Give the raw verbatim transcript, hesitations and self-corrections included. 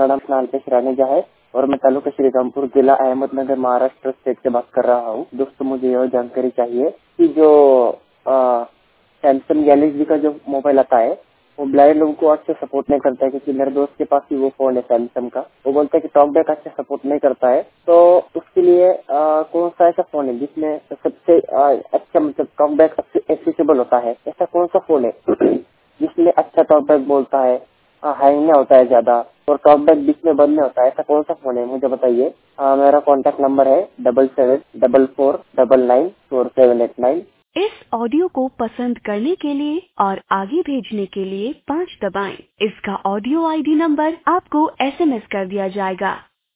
नाम नालपेश रानेजा है और मैं तालुका श्रीरामपुर, जिला अहमदनगर, महाराष्ट्र स्टेट से बात कर रहा हूँ। दोस्तों, मुझे यह जानकारी चाहिए कि जो सैमसंग गैलेक्सी का जो मोबाइल आता है वो ब्लाइंड लोगों को अच्छे सपोर्ट नहीं करता है, क्योंकि मेरे दोस्त के पास भी वो फोन है सैमसंग का। वो बोलता है कि टॉकबैक अच्छे सपोर्ट नहीं करता है, तो उसके लिए आ, कौन सा ऐसा फोन है जिसमें सबसे आ, अच्छा मतलब टॉकबैक एक्सेसिबल होता है? ऐसा कौन सा फोन है जिसमें अच्छा टॉकबैक बोलता है, हैंग नहीं होता है ज्यादा और टॉकबैक बीच में बंद नहीं होता है? ऐसा कौन सा फोन है, मुझे बताइए। आ, मेरा कॉन्टैक्ट नंबर है double seven double four double nine four seven eight nine. इस ऑडियो को पसंद करने के लिए और आगे भेजने के लिए पाँच दबाएं। इसका ऑडियो आईडी नंबर आपको एसएमएस कर दिया जाएगा।